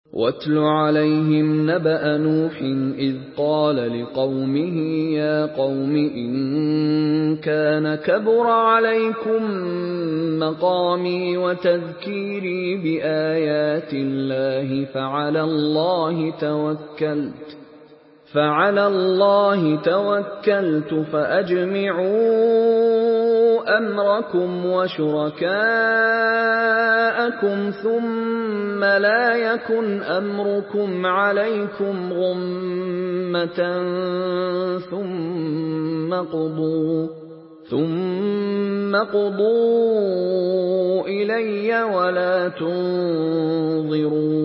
وَاتْلُ عَلَيْهِمْ نَبَأَ نُوحٍ إِذْ قَالَ لِقَوْمِهِ يَا قَوْمِ إِن كَانَ كَبُرَ عَلَيْكُم مَّقَامِي وَتَذْكِيرِي بِآيَاتِ اللَّهِ فَعَلَى اللَّهِ تَوَكَّلْتُ فَأَجْمِعُوا أَمْرَكُمْ وَشُرَكَاءَكُمْ ثُمَّ لَا يَكُنْ أَمْرُكُمْ عَلَيْكُمْ غُمَّةً ثُمَّ اقْضُوا إِلَيَّ وَلَا تُنظِرُونِ